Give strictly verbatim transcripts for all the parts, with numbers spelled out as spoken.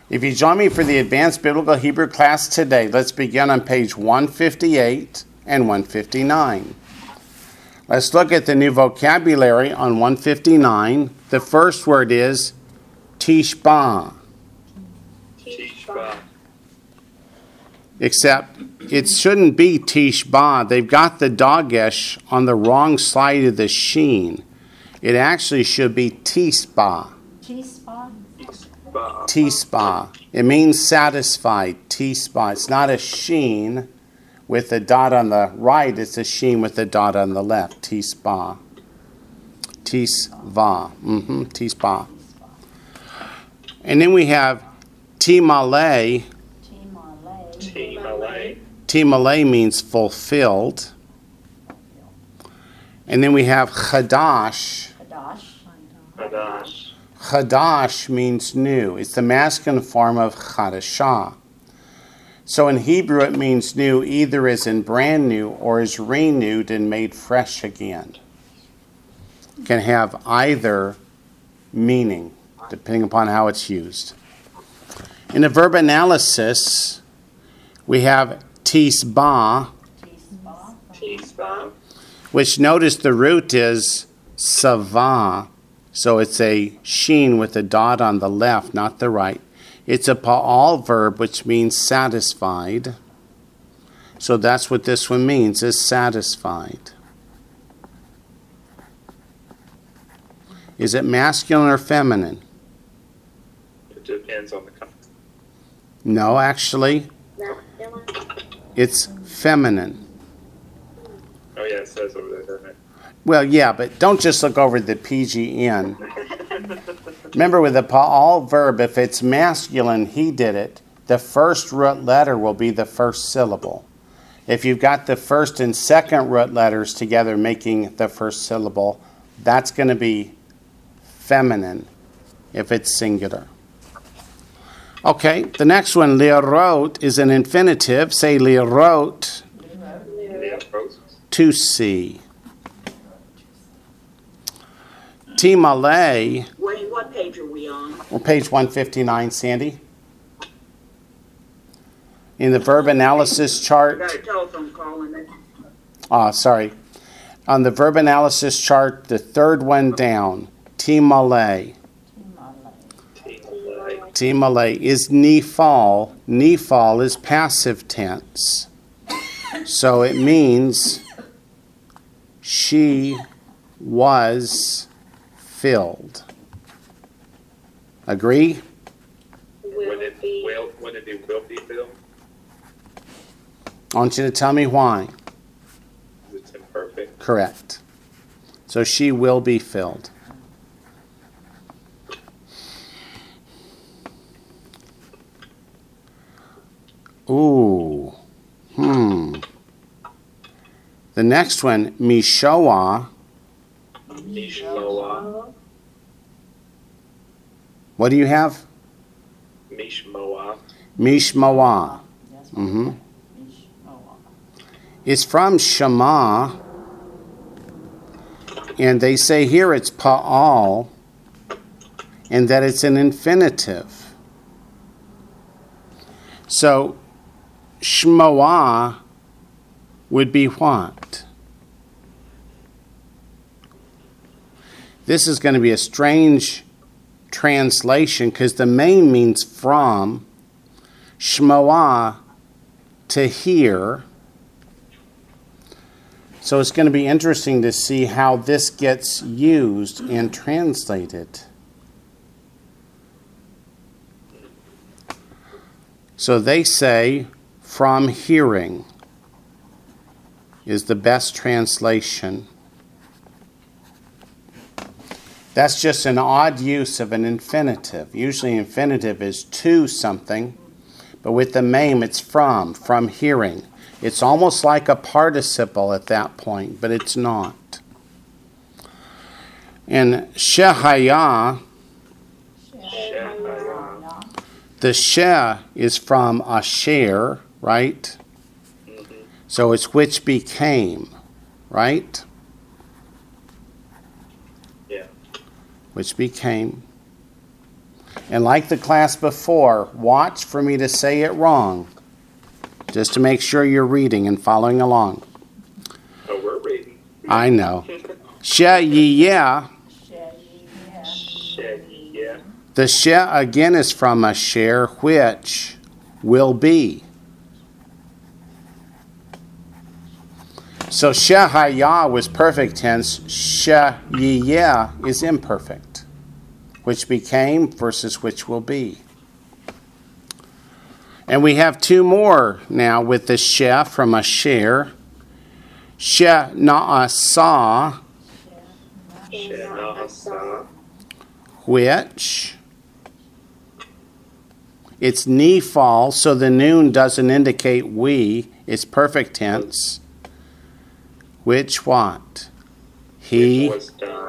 If you join me for the Advanced Biblical Hebrew class today, let's begin on page one fifty-eight and one fifty-nine. Let's look at the new vocabulary on one fifty-nine. The first word is tishba. Tishba. Except it shouldn't be tishba. They've got the dagesh on the wrong side of the sheen. It actually should be tisba. Tisba. Tisba. It means satisfied. Tisba. It's not a sheen with a dot on the right. It's a sheen with a dot on the left. Tisba. Tisva. Mm-hmm. Tisba. And then we have timale. Timale. Timale means fulfilled. And then we have chadash. Hadash. Chadash means new. It's the masculine form of chadashah. So in Hebrew it means new either as in brand new or as renewed and made fresh again. It can have either meaning depending upon how it's used. In the verb analysis, we have tisba, Tisba. which notice the root is sava. So it's a sheen with a dot on the left, not the right. It's a pa'al verb, which means satisfied. So that's what this one means, is satisfied. Is it masculine or feminine? It depends on the country. No, actually, it's feminine. Oh yeah, it says over there, doesn't it? Well, yeah, but don't just look over the P G N. Remember, with the pa'al verb, if it's masculine, he did it, the first root letter will be the first syllable. If you've got the first and second root letters together making the first syllable, that's going to be feminine if it's singular. Okay, the next one, li'rot, is an infinitive. Say li'rot, to see. Timale. Wait, what page are we on? Well, page one fifty-nine, Sandy. In the verb analysis chart. Got a telephone call in it. Ah, sorry. On the verb analysis chart, the third one down, timale. Timale. Timale is nifal. Nifal is passive tense. So it means she was filled. Agree? When it will, when it will be filled, I want you to tell me why. it's imperfect. Correct. So she will be filled. Ooh. Hmm. The next one, mishoah. Mishmoah. What do you have? Mishmoah. Mishmoah. Mm-hmm. It's from Shema, and they say here it's pa'al, and that it's an infinitive. So, shmoah would be what? This is going to be a strange translation because the main means from, shmoah, to hear. So it's going to be interesting to see how this gets used and translated. So they say, from hearing is the best translation. That's just an odd use of an infinitive. Usually infinitive is to something, but with the maim it's from, from hearing. It's almost like a participle at that point, but it's not. And shehaya, the sheh is from asher, right? Mm-hmm. So it's which became, right? Yeah. Which became. And like the class before, watch for me to say it wrong, just to make sure you're reading and following along. Oh, we're reading. I know. She ye yeah. Shaggy, yeah. The she again is from a share, which will be. So shehaya was perfect tense. Sheyiyeh is imperfect. Which became versus which will be. And we have two more now with the she from a share. She na'asa, Shenasa. which it's nifal, so the noon doesn't indicate we. It's perfect tense. Which what? He. Which was done.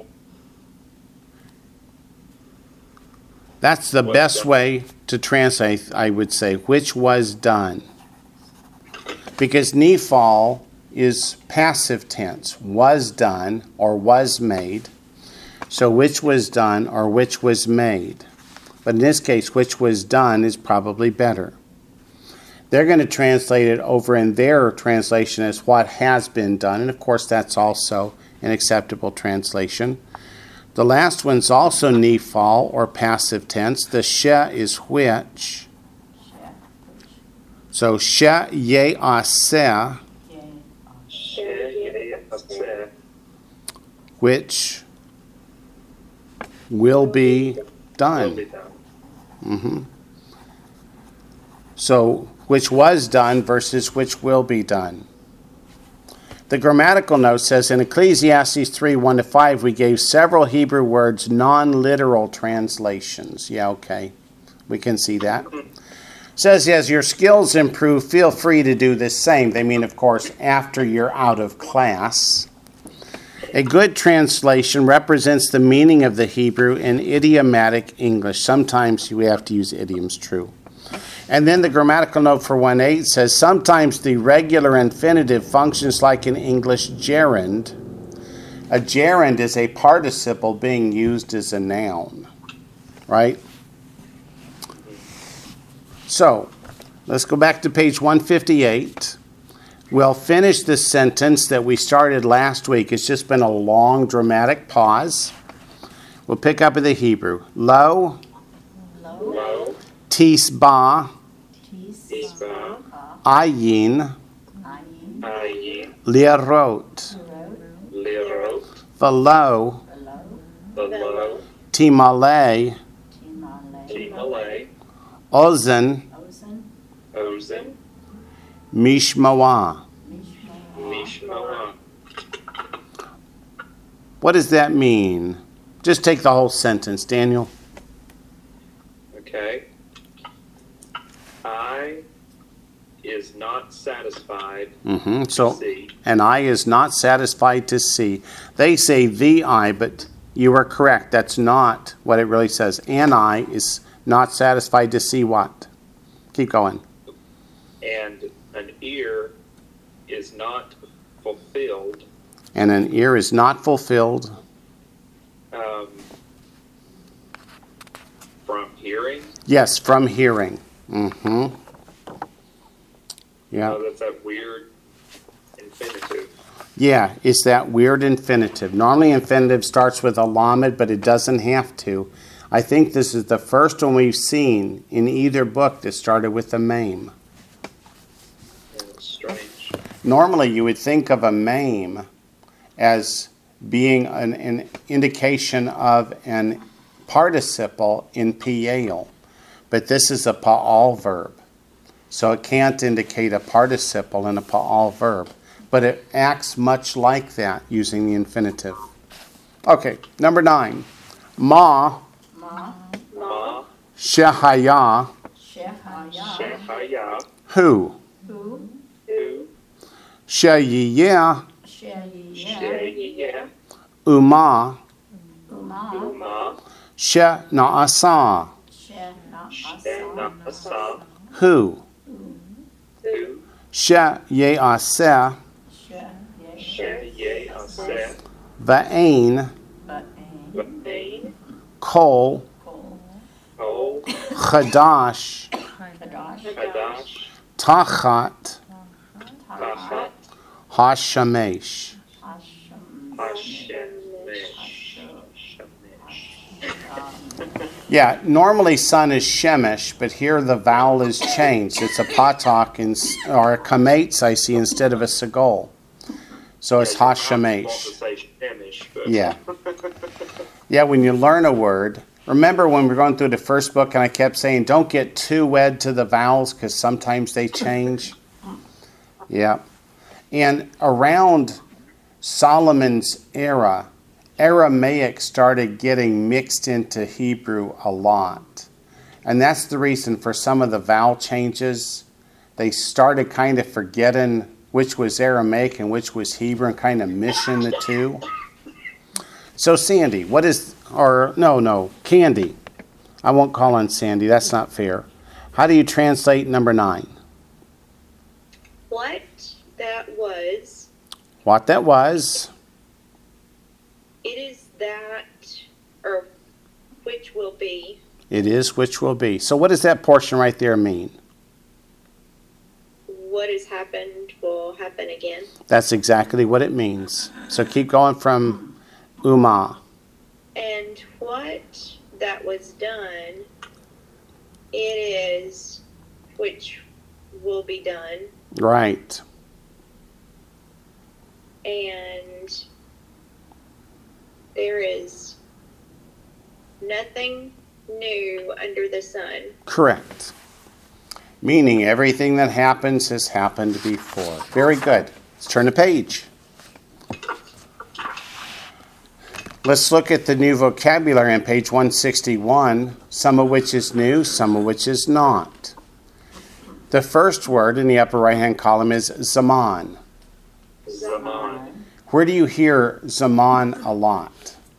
That's the Was best done. way to translate, I would say, which was done. Because nifal is passive tense, was done or was made. So which was done or which was made. But in this case, which was done is probably better. They're going to translate it over in their translation as what has been done. And of course, that's also an acceptable translation. The last one's also nifal or passive tense. The she is which. So she ye aseh, Sheyasa. which will be Will done. be done. hmm So which was done versus which will be done. The grammatical note says in Ecclesiastes three, one to five, we gave several Hebrew words non-literal translations. Yeah, okay. We can see that. It says, as your skills improve, feel free to do the same. They mean, of course, after you're out of class. A good translation represents the meaning of the Hebrew in idiomatic English. Sometimes we have to use idioms, true. And then the grammatical note for one eight says, sometimes the regular infinitive functions like an English gerund. A gerund is a participle being used as a noun, right? So, let's go back to page one fifty-eight. We'll finish the sentence that we started last week. It's just been a long dramatic pause. We'll pick up with the Hebrew. Lo, Lo. tisba, Isba. ayin, Ayin. lirot, Lirot. velo, Velo. timale, Timale. ozen, Ozen. mishmawa. Mishmawa. What does that mean? Just take the whole sentence, Daniel. Okay. I is not satisfied Mm-hmm. to So, see. an eye is not satisfied to see. They say the eye, but you are correct. That's not what it really says. An eye is not satisfied to see what? Keep going. And an ear is not fulfilled And an ear is not fulfilled. um, from hearing. Yes, from hearing. Mm-hmm. Yeah. Oh, that's that weird infinitive. Yeah, it's that weird infinitive. Normally infinitive starts with a lamed, but it doesn't have to. I think this is the first one we've seen in either book that started with a mame. Yeah, that's strange. Normally you would think of a mame as being an, an indication of an participle in piel, but this is a pa'al verb. So it can't indicate a participle in a pa'al verb, but it acts much like that using the infinitive. Okay, number nine. Ma, Ma. shehaya, Shehaya. who? Who. Sheyiyeh, Sheyiyeh. uma, Uma. she na'asa, Shenasa. who? Who. She ye'aseh, Sheyaseh. va'ain, Vain. kol, Chadash, Hadash. Tachat, Tachat. Hashamesh. Yeah, normally sun is Shemesh, but here the vowel is changed. It's a patak in, or a kametz, I see, instead of a segol. So it's Hashamesh. Yeah. Yeah, when you learn a word, remember when we were going through the first book and I kept saying, don't get too wed to the vowels because sometimes they change. Yeah. And around Solomon's era, Aramaic started getting mixed into Hebrew a lot. And that's the reason for some of the vowel changes. They started kind of forgetting which was Aramaic and which was Hebrew and kind of mishing the two. So Sandy, what is, or no, no, Candy. I won't call on Sandy. That's not fair. How do you translate number nine? What that was. What that was. It is that, or which will be. It is which will be. So what does that portion right there mean? What has happened will happen again. That's exactly what it means. So keep going from Uma. And what that was done, it is which will be done. Right. And there is nothing new under the sun. Correct. Meaning everything that happens has happened before. Very good. Let's turn the page. Let's look at the new vocabulary on page one sixty-one, some of which is new, some of which is not. The first word in the upper right-hand column is zaman. Zaman. Where do you hear zaman a lot?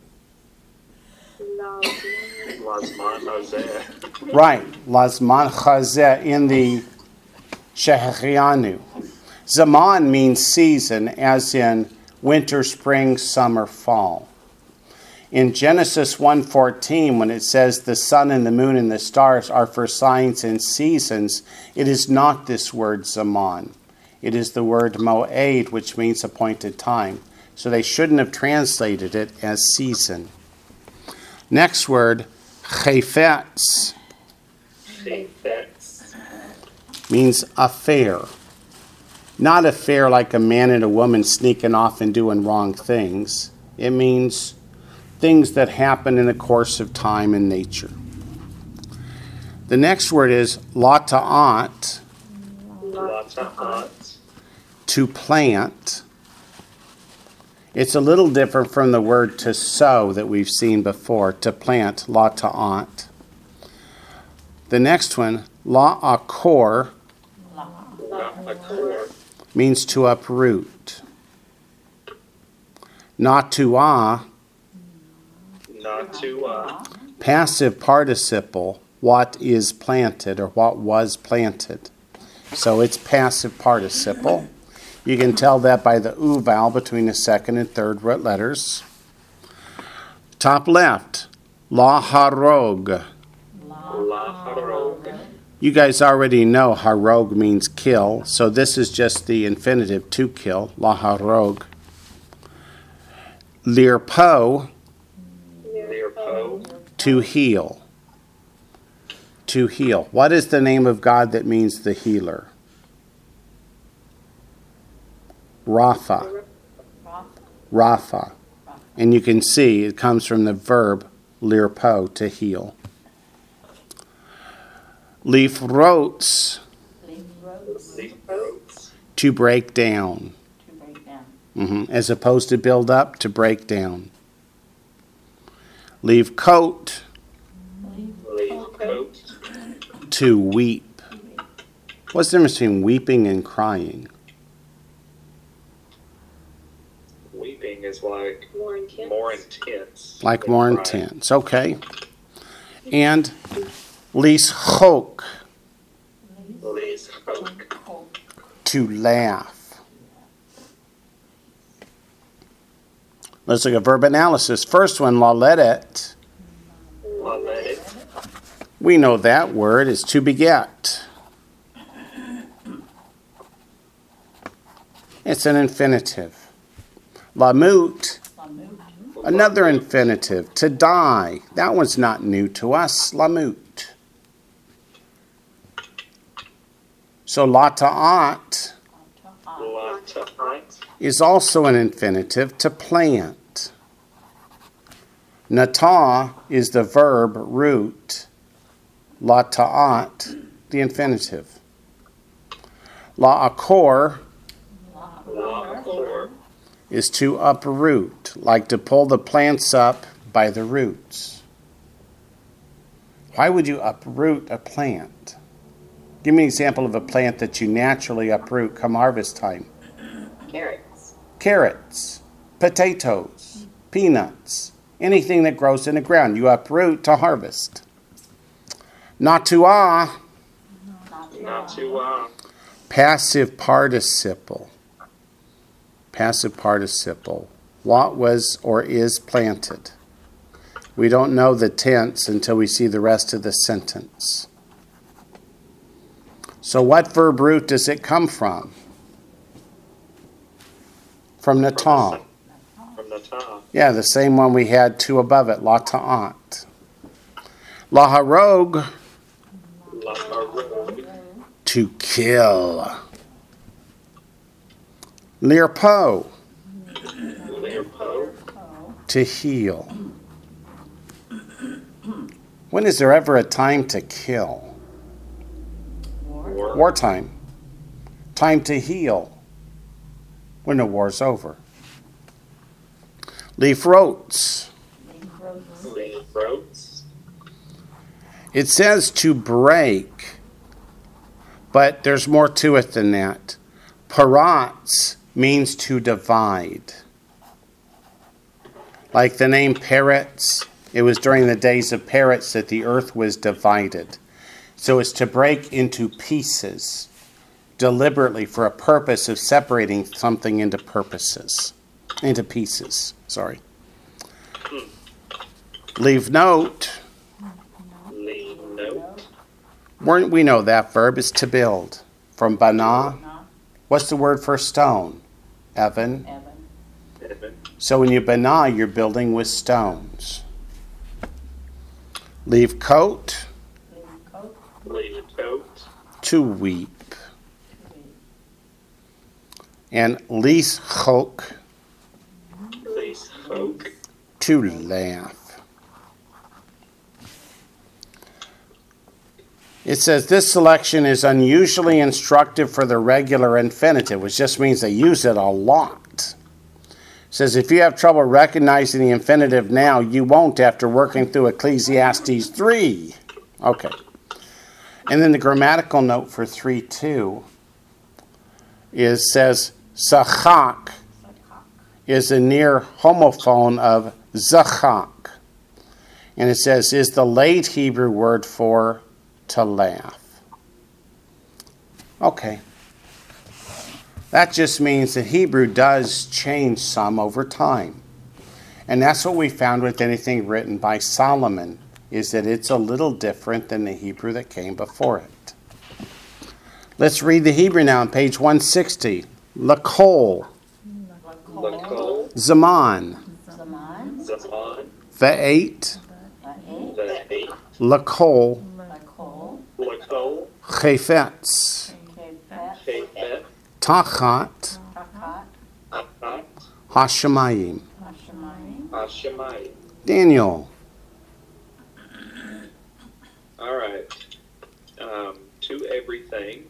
Lazman Hazeh. Right, lazman chazeh in the Shehecheyanu. Zaman means season, as in winter, spring, summer, fall. In Genesis one fourteen, when it says the sun and the moon and the stars are for signs and seasons, it is not this word zaman. It is the word moed, which means appointed time. So they shouldn't have translated it as season. Next word, chayfetz, Chayfetz. means affair. Not affair like a man and a woman sneaking off and doing wrong things. It means things that happen in the course of time and nature. The next word is lata'at, Lata'at. to plant. It's a little different from the word to sow that we've seen before, to plant, lata'at. The next one, la'akor, La'akor. means to uproot. Natu'ah, Natua. passive participle, what is planted or what was planted. So it's passive participle. You can tell that by the U vowel between the second and third root letters. Top left, la harog. Laharog. You guys already know harog means kill, so this is just the infinitive to kill, la harog. Lirpo, Lirpo. to heal. To heal. What is the name of God that means the healer? Rapha. Rapha. And you can see it comes from the verb lirpo, to heal. Lifrots, Lifrots. to break down. Mm-hmm. As opposed to build up, to break down. Leave coat, Leafcoat. to weep. What's the difference between weeping and crying? Weeping is like More intense. more intense. Like than more crying. intense. Okay. And lishok, Lishok. to laugh. Let's look at verb analysis. First one, laleret, Lalet. We know that word is to beget. It's an infinitive. Lamut, another infinitive. To die. That one's not new to us. Lamut. So lata'at is also an infinitive, to plant. Natah is the verb root. Lata'at, the infinitive. La'akor is to uproot, like to pull the plants up by the roots. Why would you uproot a plant? Give me an example of a plant that you naturally uproot come harvest time. Carrots. Carrots, potatoes, peanuts, anything that grows in the ground, you uproot to harvest. Natuah, Not to, uh, passive participle. Passive participle. What was or is planted? We don't know the tense until we see the rest of the sentence. So what verb root does it come from? From natah. from Natah. Yeah, the same one we had two above it, lata'at. Laharog, Laharog. to kill. Lirpo, Lirpo. to heal. When is there ever a time to kill? War. Wartime. Time to heal. When the war's over. Lifrots. Lifrots. It says to break, but there's more to it than that. Parats means to divide. Like the name Peretz, it was during the days of Peretz that the earth was divided. So it's to break into pieces deliberately for a purpose of separating something into purposes, into pieces, sorry. Leave note. Leave note. We're- We know that verb is to build. From bana. What's the word for stone? Evan. Evan. So when you bana, you're building with stones. Leave coat. Leave coat. To weep. And lease chok. Lease folk. To laugh. It says this selection is unusually instructive for the regular infinitive, which just means they use it a lot. It says if you have trouble recognizing the infinitive now, you won't after working through Ecclesiastes three. Okay. And then the grammatical note for three two is says sachak is a near homophone of zachak. And it says is the late Hebrew word for to laugh. Okay. That just means that Hebrew does change some over time. And that's what we found with anything written by Solomon, is that it's a little different than the Hebrew that came before it. Let's read the Hebrew now on page one sixty. Lakol, Lakol. Zaman, Zaman. Zaman. Ve'et, Va'et. Ve'et. Lakol, Lakol. Lakol. Chefetz, Kefet. Chefet. Tachat, Takat. Akat. Hashemayim. Hashemayim. Hashemayim. Daniel, All right. Um, to everything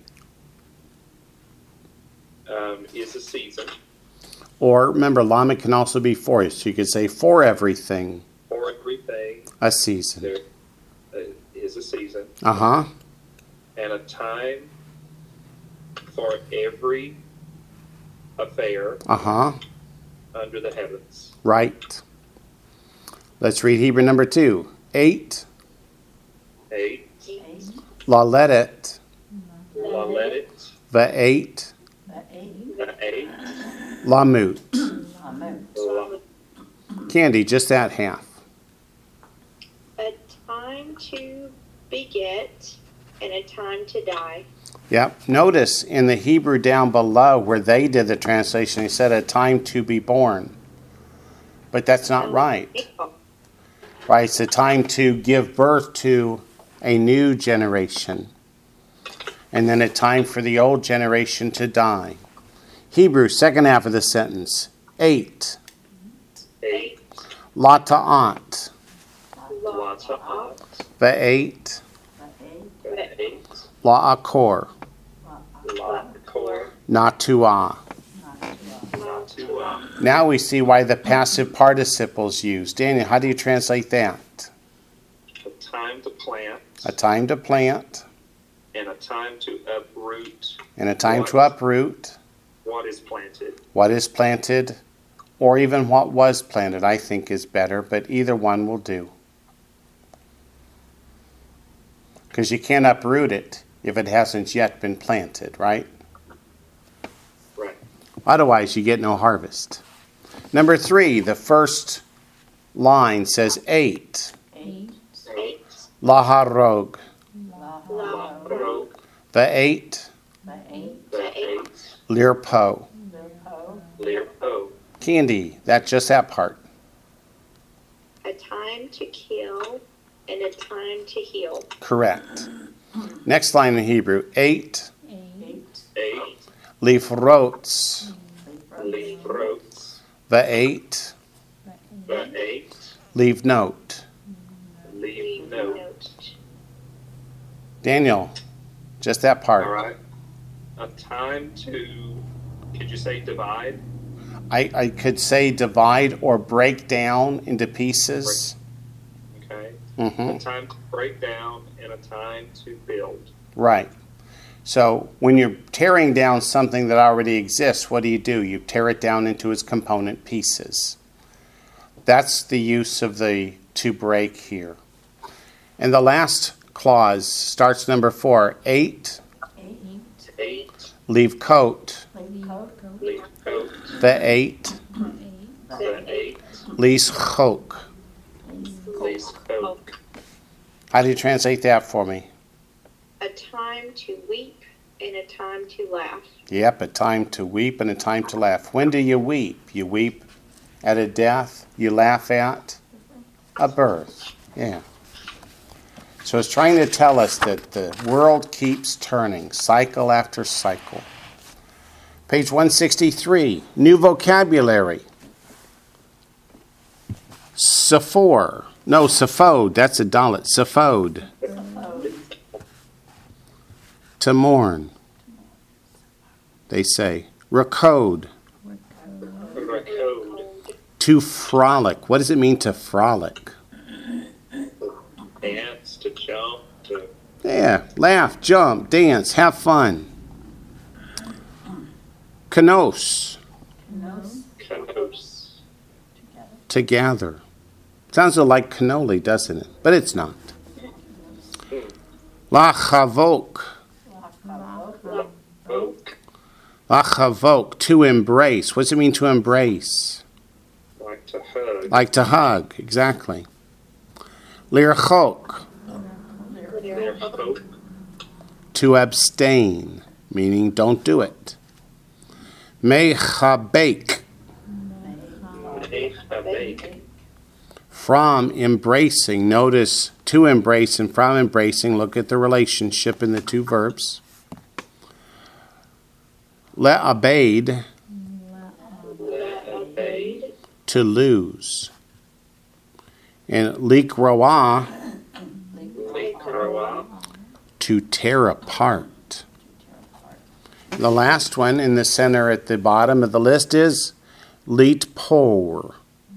um, is a season. or remember, Lamed can also be for you. So you could say for everything, For everything a season. there uh, is a season. Uh-huh. And a time for every affair Uh-huh. under the heavens. Right. Let's read Hebrew number two. Eight, Eight. Eight. Laletet, Lalet. Ve'et, Va'et. Ve'et. Lamut. Lamut. La- Candy, just that half. A time to begin. get and a time to die. Yep. Notice in the Hebrew down below where they did the translation, they said a time to be born. But that's not right. Right? It's a time to give birth to a new generation. And then a time for the old generation to die. Hebrew, second half of the sentence. Eight. Eight. Lata'at. Lata'at. Ve'et. Ve'et. La'akor. La'akor. Natuah. Natuah. Now we see why the passive participle is used. Daniel, how do you translate that? A time to plant. A time to plant. And a time to uproot. And a time what, to uproot. What is planted. What is planted. Or even what was planted, I think is better. But either one will do. Because you can't uproot it if it hasn't yet been planted, right? Right. Otherwise, you get no harvest. Number three, the first line says eight. Eight. Eight. Laharog. La'arog. The eight. The eight. The eight. Lirpo. Lirpo. Lirpo. Candy, that's just that part. A time to kill and a time to heal. Correct. Next line in Hebrew, eight. Eight. Eight. Lifrots. Lifrots. The eight. The eight. Leave note. Leave note. Daniel, just that part. All right. A time to, could you say divide? I, I could say divide or break down into pieces. Okay. Mm-hmm. A time to break down and a time to build. Right. So when you're tearing down something that already exists, what do you do? You tear it down into its component pieces. That's the use of the to break here. And the last clause starts number four. Eight. Eight. Eight. Leave coat. Leave coat. Leave coat. The eight. The eight. Lease chok. Leave coat. How do you translate that for me? A time to weep and a time to laugh. Yep, a time to weep and a time to laugh. When do you weep? You weep at a death. You laugh at a birth. Yeah. So it's trying to tell us that the world keeps turning, cycle after cycle. Page one sixty-three, new vocabulary. Sephor. No, sephod. That's a dalet. Sephod. To mourn. They say. Rakod. Rakod. To frolic. What does it mean to frolic? Dance, to jump, to... Yeah, laugh, jump, dance, have fun. Kanos. Kanos. To gather. Sounds like cannoli, doesn't it? But it's not. Lachavok. Oak. Lachavok. To embrace. What does it mean to embrace? Like to hug. Like to hug, exactly. Lirchok. Lirchok. To abstain, meaning don't do it. Mechabek. Mechabek. From embracing. Notice to embrace and from embracing. Look at the relationship in the two verbs. Le'abed. Le'abed. To lose. And likroah. Likroah. To tear apart. The last one in the center at the bottom of the list is litpor.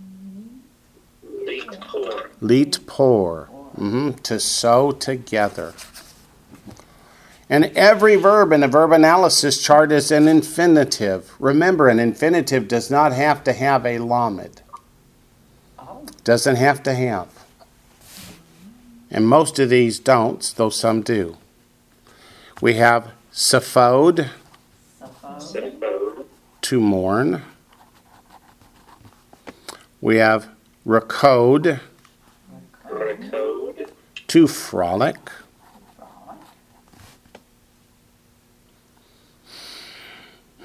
Litpor. Litpor. Mm-hmm. To sew together. And every verb in a verb analysis chart is an infinitive. Remember, an infinitive does not have to have a lamed. Doesn't have to have. And most of these don't, though some do. We have sephod. Sephod. To mourn. We have rakod. Rakod. To frolic.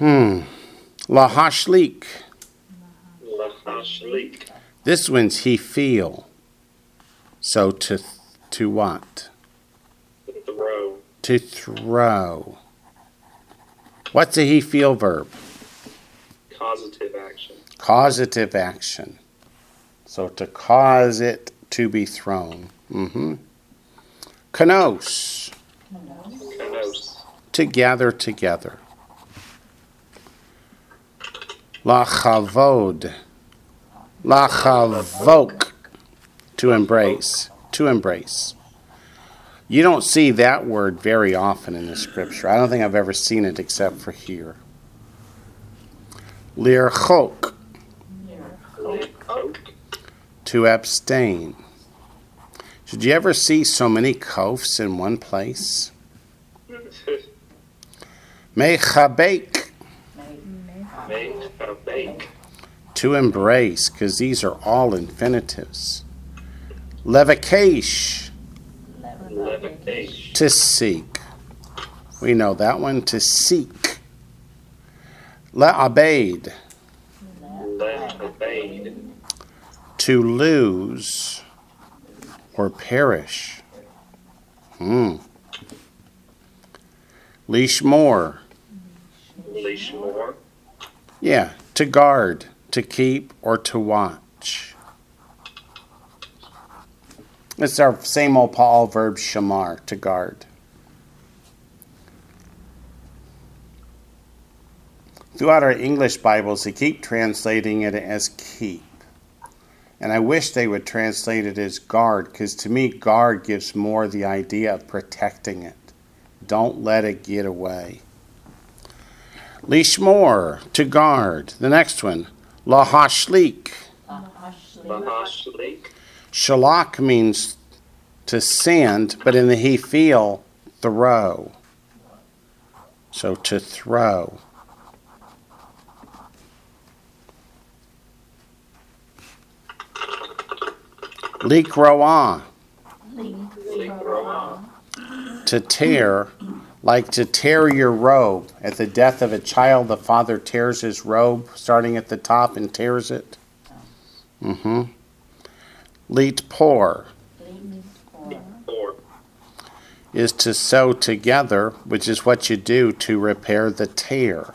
Hmm. Lahashlik. Lahashlik. This one's he feel. So to to what? Throw. To throw. What's a he feel verb? Causative action. Causative action. So to cause it to be thrown. Mm-hmm. Kanos. Kanos. To gather together. Lachavod. Lachavok. To embrace. To embrace. You don't see that word very often in the scripture. I don't think I've ever seen it except for here. Lirchok. Lirchok. To abstain. Did you ever see so many kofs in one place? Mechabek. Mechabek. To embrace, because these are all infinitives. Levakesh. Levitation. To seek. We know that one. To seek. Le'abed. Le'abed. To lose or perish. Hmm. Lishmor. Lishmor. Yeah, to guard, to keep, or to watch. It's our same old Paul verb shamar, to guard. Throughout our English Bibles, they keep translating it as keep. And I wish they would translate it as guard, because to me, guard gives more the idea of protecting it. Don't let it get away. Lishmor, to guard. The next one, lahashlik. Lahashlik. Shalak means to send, but in the he feel, throw. So to throw. Likroah. Likroah. To tear, like to tear your robe. At the death of a child, the father tears his robe, starting at the top, and tears it. Mm-hmm. Leet pour Or. is to sew together, which is what you do to repair the tear.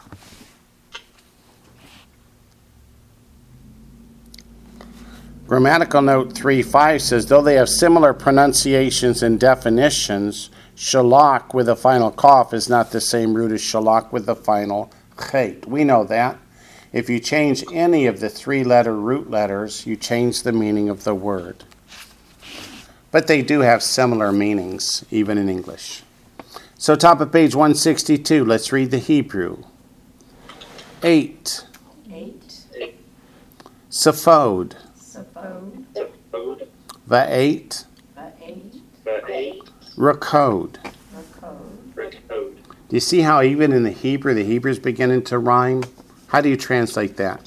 Grammatical note three five says, though they have similar pronunciations and definitions, shalak with a final cough is not the same root as shalak with the final chet. We know that. If you change any of the three-letter root letters, you change the meaning of the word. But they do have similar meanings, even in English. So top of page one sixty-two, let's read the Hebrew. Eight. Eight. Saphod. Saphod. Saphod. Va'et. Va'et. Va'et. Rakod. Rakod. Rakod. Do you see how even in the Hebrew, the Hebrew's beginning to rhyme? How do you translate that?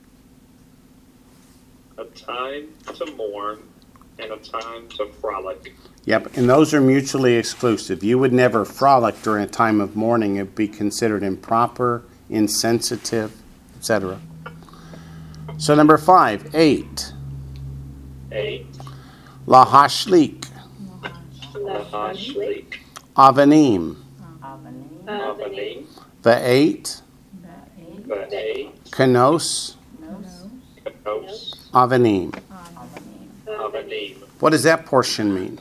A time to mourn and a time to frolic. Yep, and those are mutually exclusive. You would never frolic during a time of mourning. It would be considered improper, insensitive, et cetera. So number five, eight. Eight. Lahashlik. Lahashlik. Avanim. Avanim. Avanim. Va'et. Va'et. Va'et. Kanos. Nos. Kanos. Avanim. Avanim. Avanim. What does that portion mean?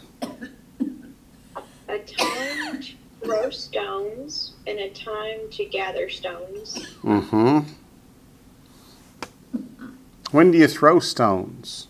A time to throw stones and a time to gather stones. Mm-hmm. When do you throw stones?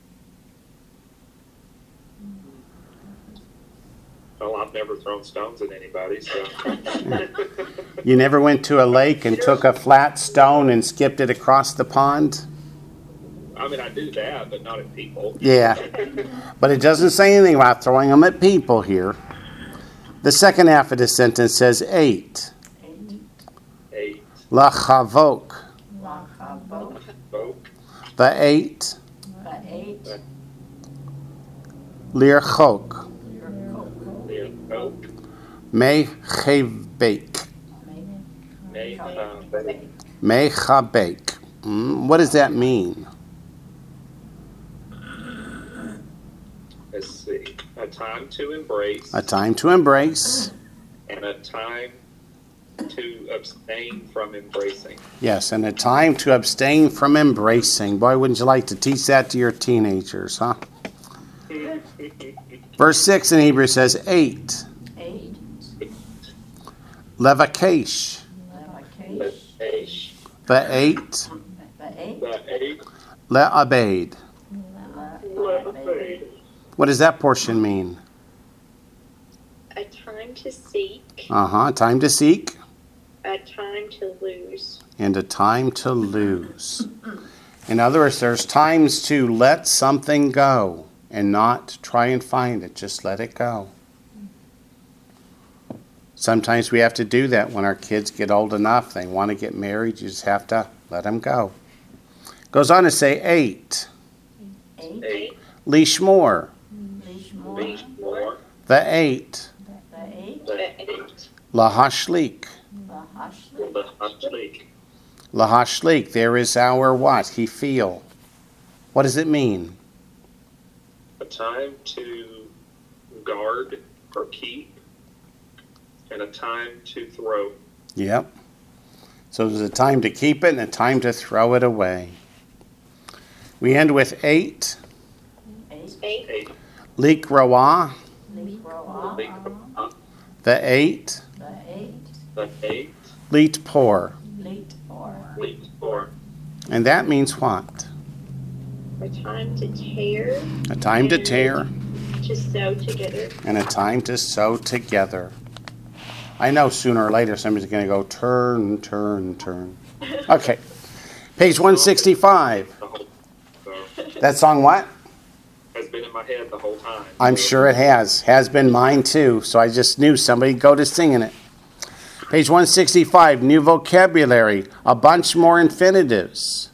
Well, I've never thrown stones at anybody, so. You never went to a lake and took a flat stone and skipped it across the pond? I mean, I do that, but not at people. Yeah. But it doesn't say anything about throwing them at people here. The second half of the sentence says eight. Eight. Eight. Lachavok. Lachavok. Folk. Va'et. Va'et. Lirchok. Lirchok. Lirchok. Mechevbek. Mechabek. Mechabek. Mm, what does that mean? Let's see. A time to embrace A time to embrace. and a time to abstain from embracing. Yes, and a time to abstain from embracing. Boy, wouldn't you like to teach that to your teenagers, huh? Verse six in Hebrew says eight. Eight. Levakesh. Levakesh. The eight. The eight. The eight. Le'abed. Levakesh. What does that portion mean? A time to seek, Uh-huh. Time to seek a time to lose. and a time to lose. In other words, there's times to let something go and not try and find it. Just let it go. Sometimes we have to do that when our kids get old enough. They want to get married. You just have to let them go. Goes on to say eight. Eight. Eight. Lishmor. Lishmor. Leash more. The eight. The eight. The eight. Lahashlik. Lahashlik. The hashlik. Lahashlik. There is our what? He feel. What does it mean? A time to guard or keep and a time to throw. Yep. So there's a time to keep it and a time to throw it away. We end with eight. Eight. Eight. Eight. Likroah. Likroah. Leak. The eight. The eight. The eight. Litpor. Litpor. Leak four. And that means what? A time to tear, A time to tear to sew together. and a time to sew together. I know sooner or later somebody's going to go turn, turn, turn. Okay. Page one sixty-five. The whole, so, That song what? has been in my head the whole time. I'm sure it has. Has been mine too. So I just knew somebody'd go to singing it. Page one sixty-five, new vocabulary. A bunch more infinitives.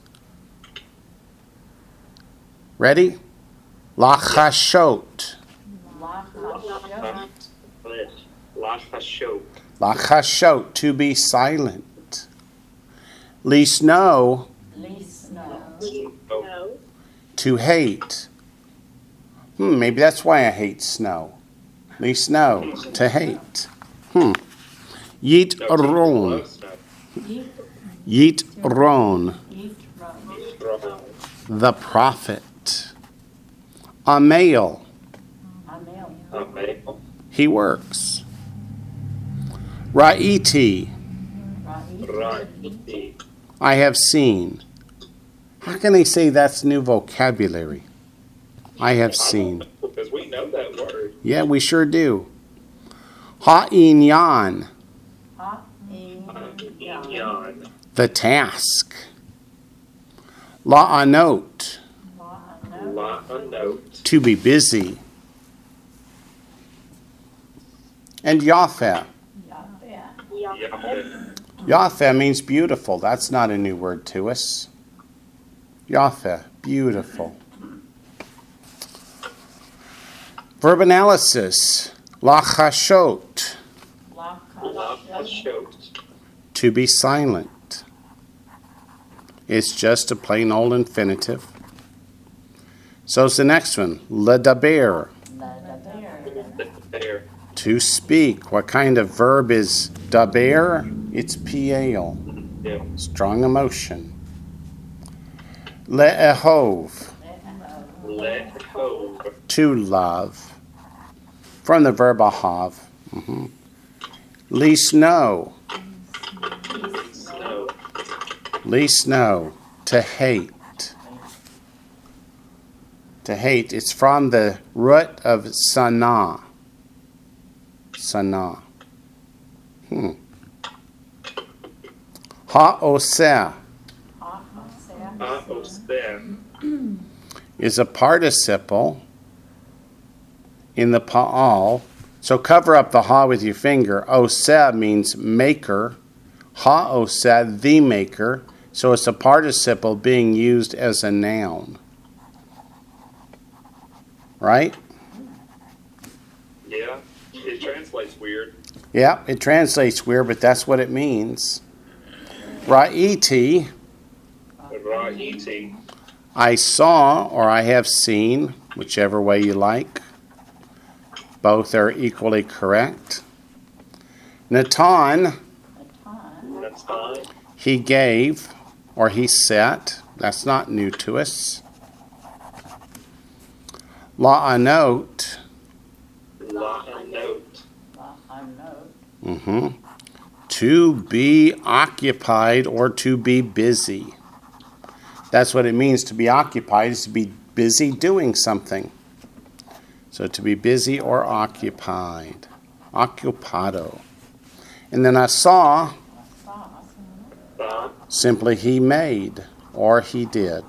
Ready? Lachashot. Lahashot. Lachashot. Lachashot, to be silent. Lisno, Lisno. No. to hate. Hmm, maybe that's why I hate snow. Lisno, to hate. Hmm. Yit No, ron. love snow. Yit. Yit ron. Yitro. Strong. The prophet. A male. Amel. A male. He works. Ra'iti. Ra'iti. I have seen. How can they say that's new vocabulary? I have seen. Because we know that word. Yeah, we sure do. Ha'inyan. Ha. In. Yan. Yan. The task. La'anot. La'anot. La a note. To be busy. And Yapheh. Yahweh. Yahweh. Yapheh means beautiful. That's not a new word to us. Yapheh, beautiful. Verb analysis. Lachashot, Lachashot. Lachashot. to be silent. It's just a plain old infinitive. So's the next one. Ledaber, Ledaber. There. to speak. What kind of verb is daber? It's piel, Yeah. strong emotion. Le'ehov, Let hove. to love. From the verb ahav. Mm-hmm. Lisno, Snow. lisno, to hate. To hate. It's from the root of sana. Sana. Hmm. Ha'oseh Ha'oseh. is a participle in the pa'al. So cover up the ha with your finger. Oseh means maker. Ha'oseh, the maker. So it's a participle being used as a noun. Right? Yeah. It translates weird. Yeah, it translates weird, but that's what it means. Ra'iti, Ra'iti. I saw or I have seen, whichever way you like. Both are equally correct. Natan, The time. That's fine. he gave or he set. That's not new to us. La'anot, La'anot. Lahanot. mm-hmm. To be occupied or to be busy. That's what it means to be occupied, is to be busy doing something. So to be busy or occupied. Occupado. And then I saw, Sauce. Sa. simply he made or he did.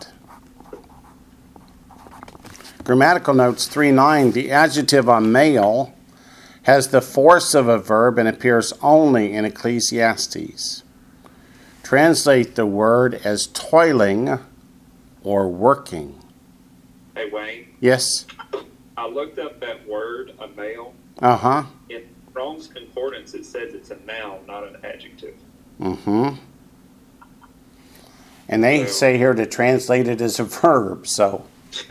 Grammatical notes three nine, the adjective on male has the force of a verb and appears only in Ecclesiastes. Translate the word as toiling or working. Hey, Wayne. Yes? I looked up that word, a male. Uh-huh. In Strong's Concordance, it says it's a noun, not an adjective. Mm-hmm. And they say here to translate it as a verb, so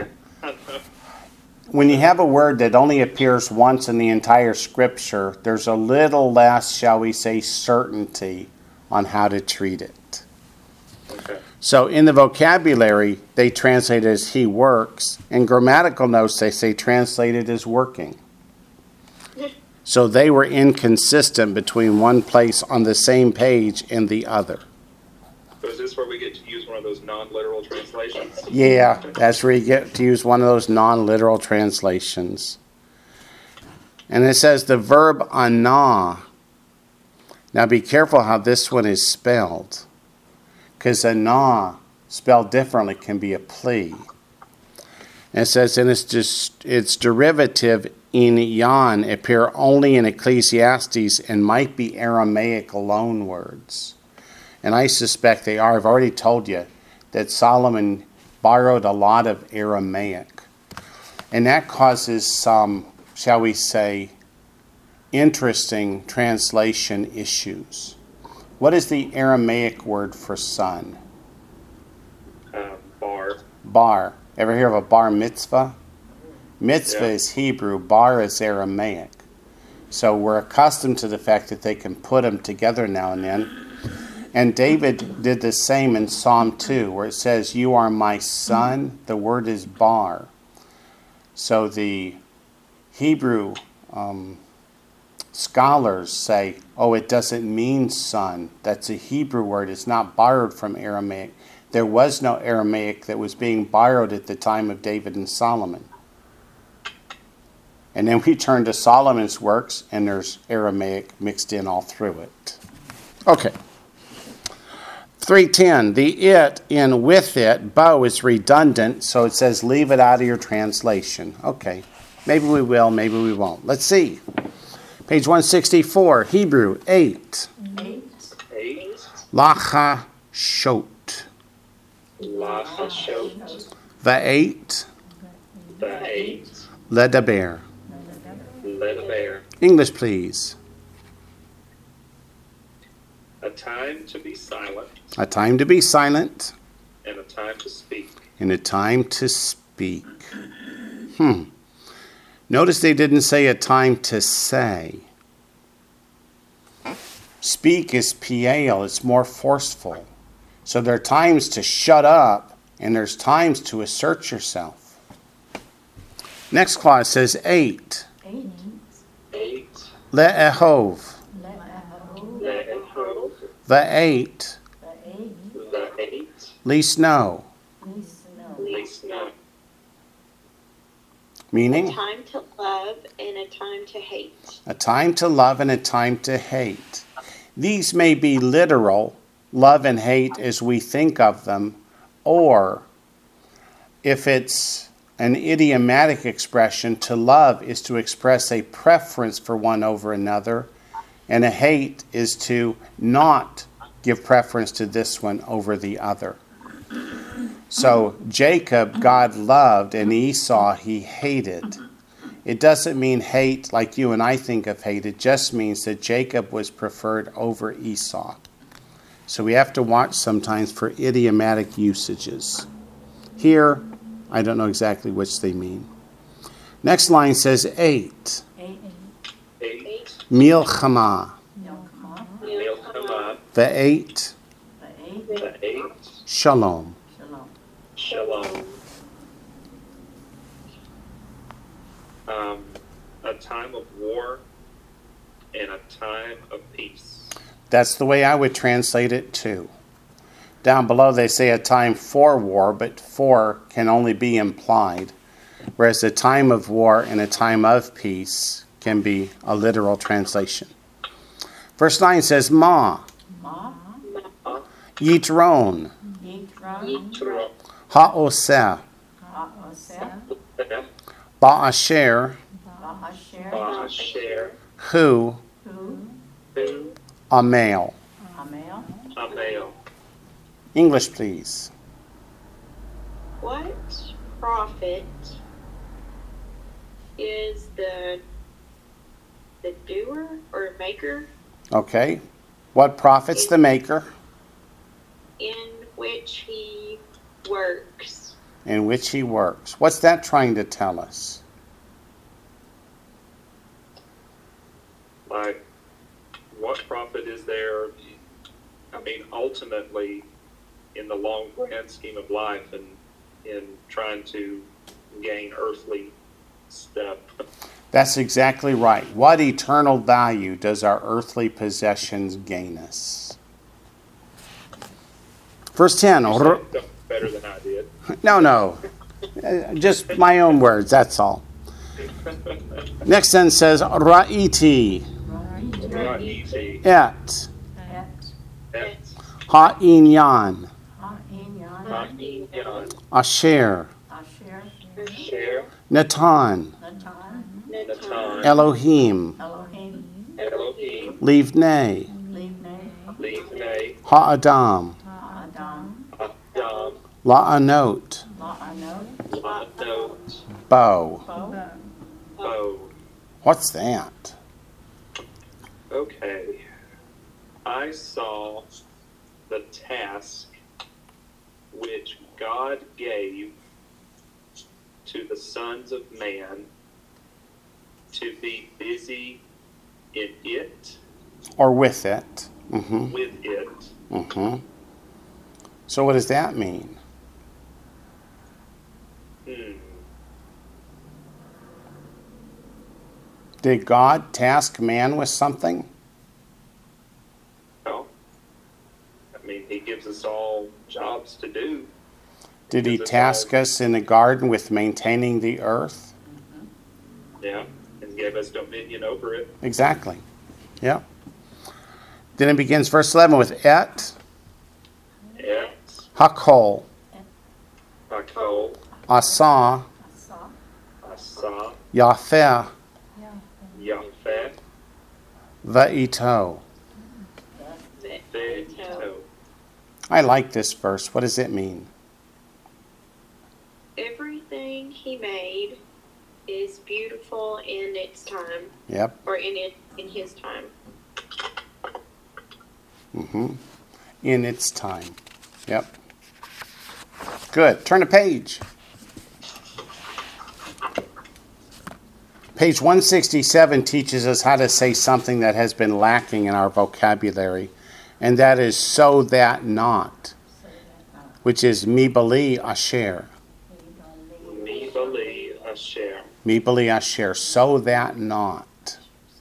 when you have a word that only appears once in the entire scripture, there's a little less, shall we say, certainty on how to treat it. Okay. So in the vocabulary, they translate it as he works. In grammatical notes, they say translated as working. So they were inconsistent between one place on the same page and the other. So is this where we get to use one of those non-literal translations? Yeah, that's where you get to use one of those non-literal translations. And it says the verb anah. Now be careful how this one is spelled, because anah, spelled differently, can be a plea. And it says, and its, just, its derivative in yan appear only in Ecclesiastes and might be Aramaic loan words. And I suspect they are. I've already told you that Solomon borrowed a lot of Aramaic. And that causes some, shall we say, interesting translation issues. What is the Aramaic word for son? Um, bar. Bar. Ever hear of a bar mitzvah? Mitzvah Yeah. is Hebrew, bar is Aramaic. So we're accustomed to the fact that they can put them together now and then. And David did the same in Psalm two, where it says, you are my son. The word is bar. So the Hebrew um, scholars say, oh, it doesn't mean son. That's a Hebrew word. It's not borrowed from Aramaic. There was no Aramaic that was being borrowed at the time of David and Solomon. And then we turn to Solomon's works, and there's Aramaic mixed in all through it. Okay. three ten, the it in with it, bow, is redundant, so it says leave it out of your translation. Okay. Maybe we will, maybe we won't. Let's see. Page one sixty-four, Hebrew, eight. Eight. Eight. Lacha shot. Lachashot. The eight. The eight. Ledaber. Led a bear. English, please. A time to be silent A time to be silent and a time to speak. and a time to speak. Hmm. Notice they didn't say a time to say. Speak is piel, it's more forceful. So there are times to shut up and there's times to assert yourself. Next clause says eight. Eight. Eight. Le'ehov. Le'ahov. Le'ehov. The eight. The eight. The eight. Least no. Lisno. Least none. A Meaning? time to love and a time to hate. A time to love and a time to hate. These may be literal, love and hate as we think of them, or if it's an idiomatic expression, to love is to express a preference for one over another, and a hate is to not give preference to this one over the other. So Jacob, God loved, and Esau, he hated. It doesn't mean hate like you and I think of hate. It just means that Jacob was preferred over Esau. So we have to watch sometimes for idiomatic usages. Here, I don't know exactly which they mean. Next line says eight. Eight. Eight. Milchama. Milchama. Milchama. The eight. The eight. The eight. Shalom. Shalom. Shalom. Um, a time of war and a time of peace. That's the way I would translate it too. Down below they say a time for war, but for can only be implied, whereas a time of war and a time of peace can be a literal translation. Verse nine says, Ma, Ma. Yitron, Yitron. Yitro. Ha'oseh, Ha'oseh. Ba'asher, Ba'asher. Ba'asher. Hu, Who. Who? Amael. Amel. A male. English, please. What prophet is the the doer or maker Okay. What prophet's the maker in which he works? in which he works? What's that trying to tell us? Like, what profit is there? I mean, ultimately, in the long grand scheme of life and in trying to gain earthly stuff. That's exactly right. What eternal value does our earthly possessions gain us? Verse ten. You R- said it better than I did. No, no. Uh, Just my own words, that's all. Next sentence says, Ra'iti Ra'iti. et Et. Et. ha'inyan Ha'inyan. Ha'inyan. asher Asher. Share. natan Natan. Natan. Elohim Elohim. Elohim. livnei Livnei. Livnei. ha'adam Adam. Adam. la'anot La'anot. La'anot. bo. Bo. Bo. What's that? Okay. I saw the task which God gave to the sons of man to be busy in it, Or with it. Mm-hmm. with it. Mm-hmm. So what does that mean? Hmm. Did God task man with something? Well, I mean, he gives us all jobs to do. Did he Gives us task all- us in the garden with maintaining the earth? Yeah, and gave us dominion over it. Exactly. Yep. Then it begins verse eleven with et Et. hakol Hakol. asa Asa. Asa. yafeh Yafet. va'ito. Ve'ito. I like this verse. What does it mean? Everything he made is beautiful in its time, Yep. or in it in his time. Mm-hmm. In its time. Yep. Good. Turn the page. Page one sixty-seven teaches us how to say something that has been lacking in our vocabulary, and that is so that not, which is mibali asher. Mi bali asher. Mibali asher, so that not.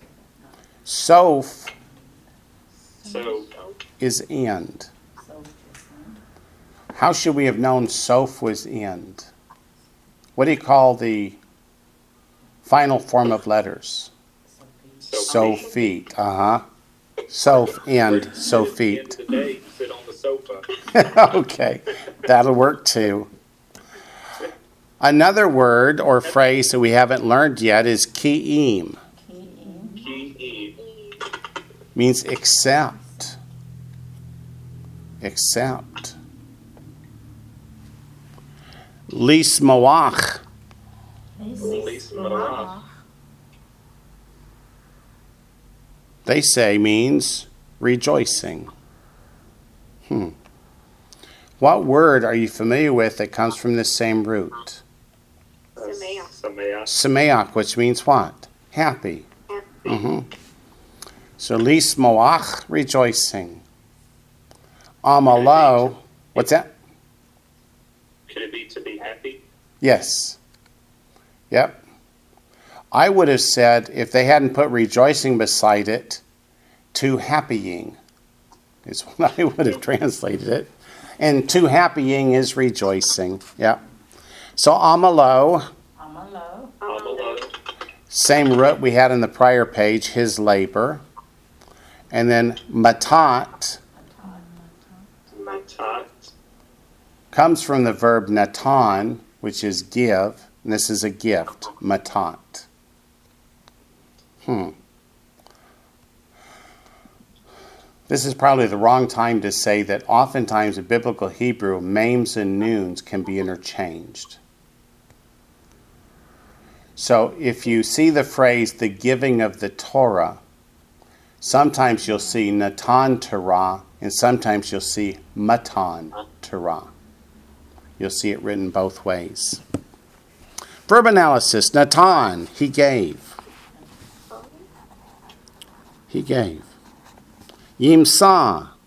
Soph So, is end. So. How should we have known Soph was end? What do you call the final form of letters? so Sophite. Uh huh. Soph, end, Sophite. Today, you sit on the sofa. Okay, that'll work too. Another word or phrase that we haven't learned yet is ki'im. Ki'im. Ki Means accept. Accept. Lismoach. Lismoach. They say means rejoicing. Hmm. What word are you familiar with that comes from the same root? Uh, Sameach. Sameach. Sameach, which means what? Happy. Mm-hmm. So lismoach, rejoicing. Amalo, what's that? Could it be to be happy? Yes. Yep. I would have said, if they hadn't put rejoicing beside it, to happying is what I would have translated it. And to happying is rejoicing. Yep. So amalo, Amalo. Amalo. same root we had in the prior page, his labor. And then matat Matat. comes from the verb natan, which is give. And this is a gift, matat. Hmm. This is probably the wrong time to say that oftentimes in biblical Hebrew, mames and noons can be interchanged. So if you see the phrase, the giving of the Torah, sometimes you'll see Natan Torah, and sometimes you'll see Matan Torah. You'll see it written both ways. Verb analysis, Natan, he gave. He gave. Yimsa,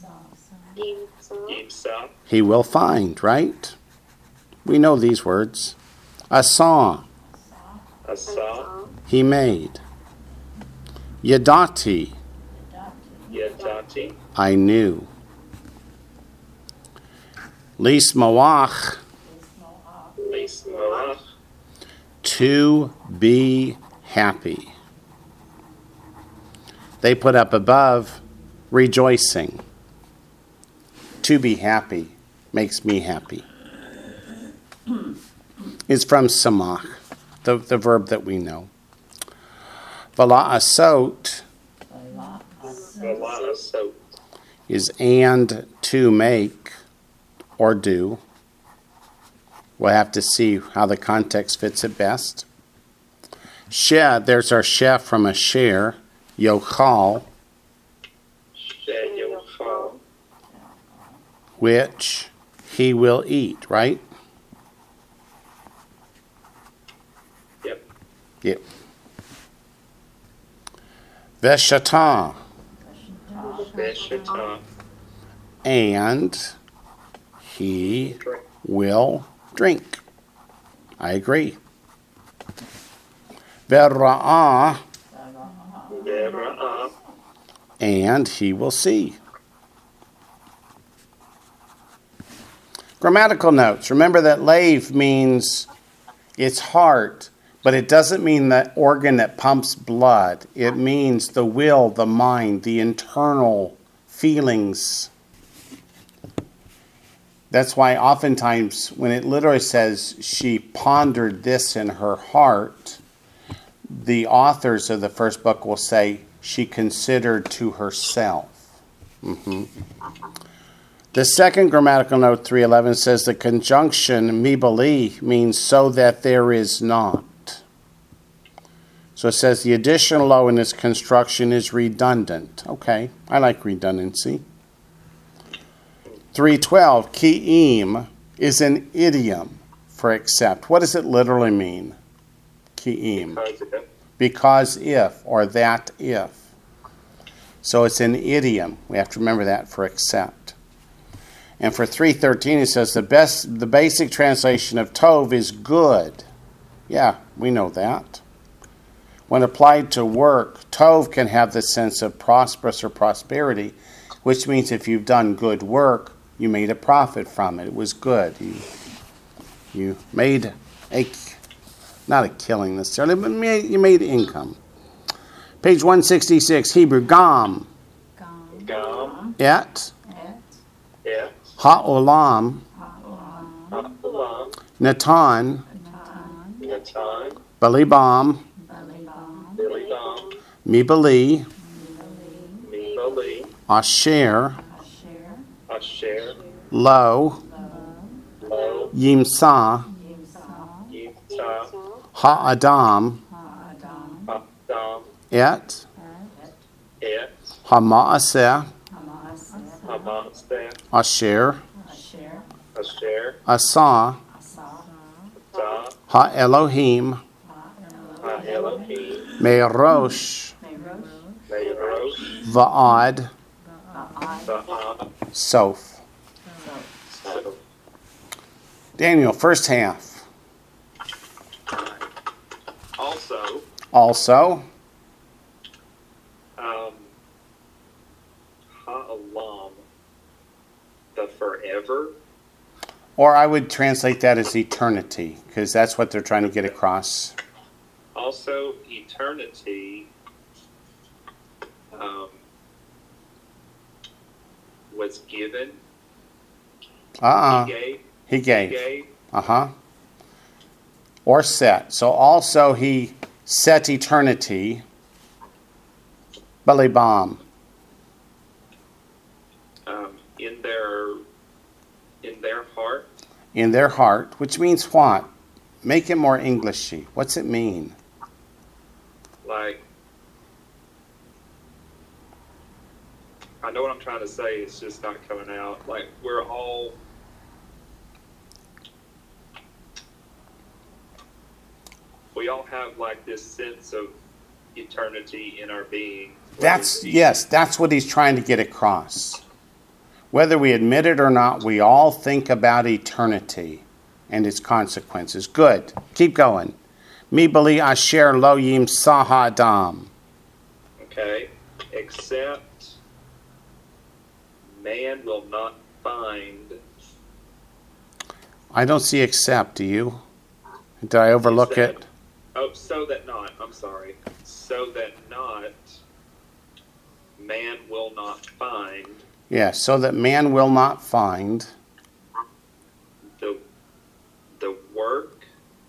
Yimsa. he will find, right? We know these words. Asa, Asa. he made. Yadati, Yadati. I knew. Lismoach, Lismoach. to be happy. They put up above, rejoicing. To be happy makes me happy. It's from samach, the, the verb that we know. Vala'asot Vala'asot. is and to make or do. We'll have to see how the context fits it best. Sheh, there's our sheh from a share. Yochal, Sheyochal. which he will eat, right? Yep. Yep. Veshata, Veshata. and he Drink. will drink. I agree. Vera'ah, Vera'ah. and he will see. Grammatical notes. Remember that lave means it's heart, but it doesn't mean the organ that pumps blood. It means the will, the mind, the internal feelings. That's why oftentimes when it literally says she pondered this in her heart, the authors of the first book will say she considered to herself. Mm-hmm. The second grammatical note, three eleven, says the conjunction mibali means so that there is not. So it says the additional o in this construction is redundant. Okay, I like redundancy. three twelve, ki'im is an idiom for except. What does it literally mean? Ki'im. Because if. Because if, or that if. So it's an idiom. We have to remember that for except. And for three thirteen, it says the best, the basic translation of tov is good. Yeah, we know that. When applied to work, tov can have the sense of prosperous or prosperity, which means if you've done good work, you made a profit from it. It was good. You, you made a, not a killing necessarily, but made, you made income. Page one sixty-six, Hebrew, gam, Gam. Gam. et, Et. Et. ha'olam, Ha'olam. Ha'olam. natan, Natan. Natan. balibam, Balibam. Bilibam. mibali, Mibali. Mibali. asher, Asher. Asher. lo, Lo. Lo. yimsa, Yimsa. Yimsa. ha'adam, Ha'adam. Adam. et, Et. Et. ha'ma'aseh, Hamaseh. Hamasta, Asher, Asher, Asher, Asa, Asa, Ta, Ha Elohim, Ha Elohim, Merosh, Merosh, Merosh, Vaad, Ba'ad, Ba'ad, Soph. So. Daniel, first half. Also, Also, um, Ha'olam, the forever. or I would translate that as eternity, because that's what they're trying to get across. Also, eternity um, was given. Uh-uh. He gave. He He gave. gave. Uh-huh. Or set. So also he set eternity. Balibam. Um, in their in their heart. In their heart, which means what? Make it more Englishy. What's it mean? Like, I know what I'm trying to say. It's just not coming out. Like, we're all. We all have like this sense of eternity in our being. That's, yes, that's what he's trying to get across. Whether we admit it or not, we all think about eternity and its consequences. Good. Keep going. Mi bali asher lo yim sahadam. Okay, except man will not find. I don't see except, do you? Did I overlook Except- it? Oh, so that not. I'm sorry. So that not. Man will not find Yes, so that man will not find. the the work.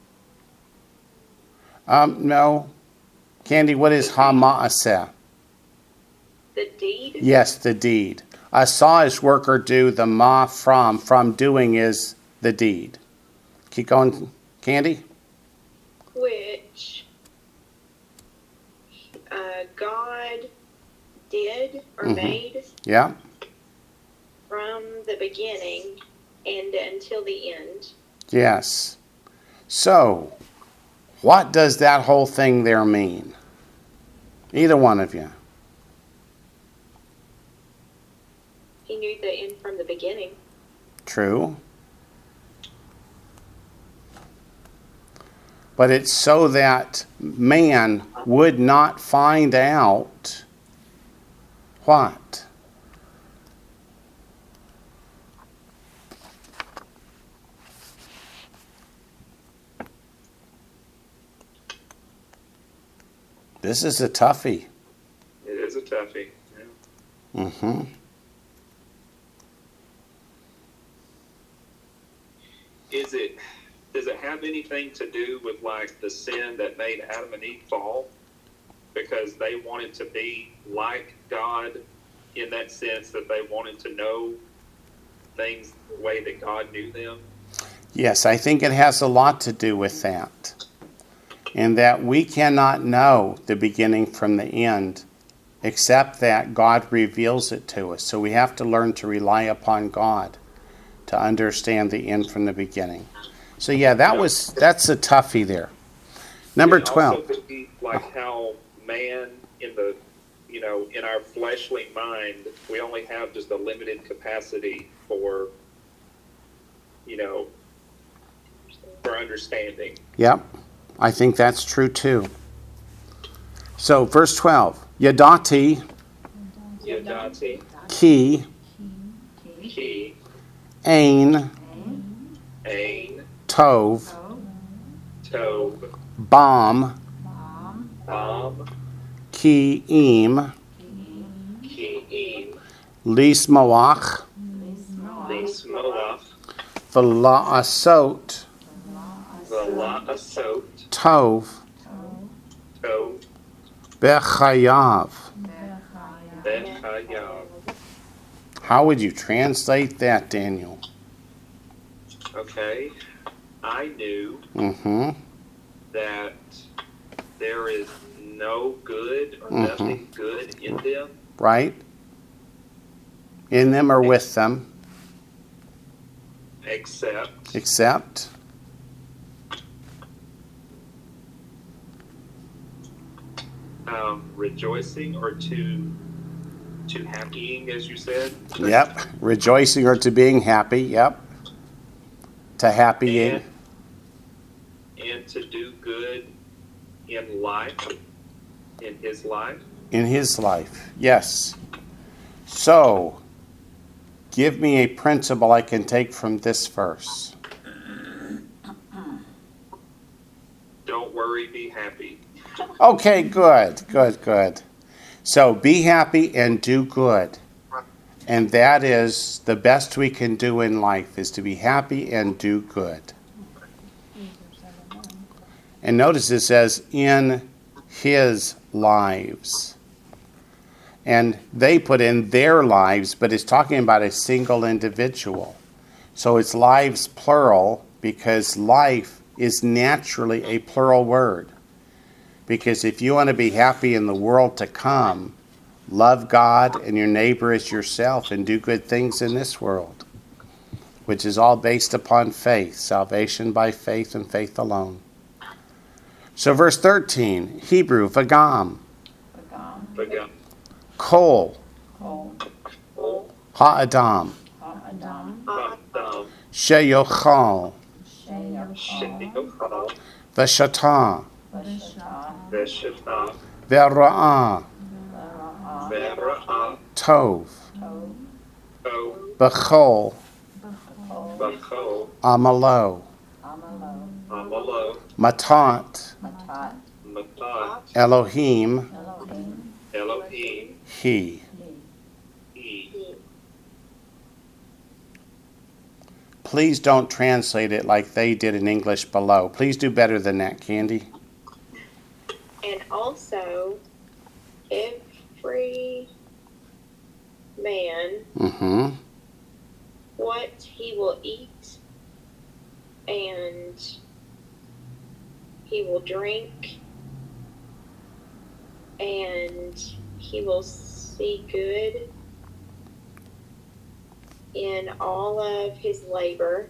Um, no. Candy, what is hama'aseh? The deed. Yes, the deed. I saw his worker do the ma from. From doing is the deed. Keep going, Candy. Which uh, God did or Mhm. made Yeah. from the beginning and until the end. Yes. So, what does that whole thing there mean? Either one of you. He knew the end from the beginning. True. But it's so that man would not find out what? This is a toughie. It is a toughie. Yeah. Mm-hmm. Is it? Does it have anything to do with like the sin that made Adam and Eve fall? Because they wanted to be like God in that sense that they wanted to know things the way that God knew them. Yes, I think it has a lot to do with that. In that we cannot know the beginning from the end except that God reveals it to us. So we have to learn to rely upon God to understand the end from the beginning. So yeah, that was that's a toughie there. Number It twelve. also could be like how man in the, you know, in our fleshly mind, we only have just a limited capacity for, you know, for understanding. Yep, I think that's true too. So verse twelve. Yadati Yadati, ki Ki, ain Ain, tov Tov, bam Bam, ki im Ki'im, lis moach Lis Moach, v'la'asot V'la'asot, tov Tov, bechayav. Bechayav. How would you translate that, Daniel? Okay, I knew Mm-hmm. that there is no good or Mhm. nothing good in them. Right? in them or with them, except, except, um, rejoicing or to to happying, as you said. yep, rejoicing or to being happy, yep, to happying, And, and to do good in life, in his life. in his life, yes. So, give me a principle I can take from this verse. Don't worry, be happy. Okay, good, good, good. So be happy and do good. And that is the best we can do in life, is to be happy and do good. And notice it says, in his lives. And they put in their lives, but it's talking about a single individual. So it's lives plural, because life is naturally a plural word. Because if you want to be happy in the world to come, love God and your neighbor as yourself and do good things in this world, which is all based upon faith, salvation by faith and faith alone. So verse thirteen, Hebrew, vagam, Pagam. Vagam, kol, Kol. ha'adam, Adam. Adam, sheyochal, Sheyochal. Sheyochal, v'shatah, Vashah. Veshata, v'ra'ah, Vara'ah. Vera'ah, tov, Tov. Ko, b'chol, Bechol. Bachol, amalo, Amalo. Amalo, matat, Matat. Matat, Elohim, Elohim. Elohim, he. He. He. Please don't translate it like they did in English below. Please do better than that, Candy. And also, every man Mm-hmm. what he will eat, and he will drink, and he will see good in all of his labor.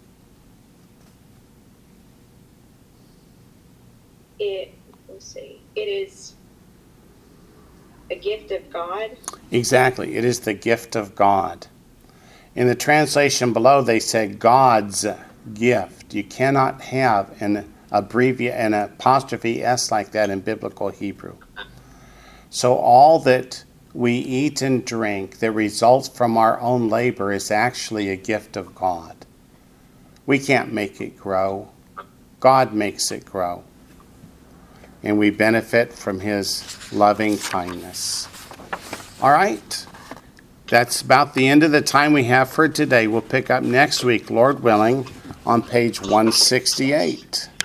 It, let's see, it is a gift of God. Exactly. It is the gift of God. In the translation below, they said God's gift. You cannot have an abbreviate an apostrophe S like that in biblical Hebrew. So all that we eat and drink that results from our own labor is actually a gift of God. We can't make it grow. God makes it grow. And we benefit from his loving kindness. All right. That's about the end of the time we have for today. We'll pick up next week, Lord willing, on page one sixty-eight.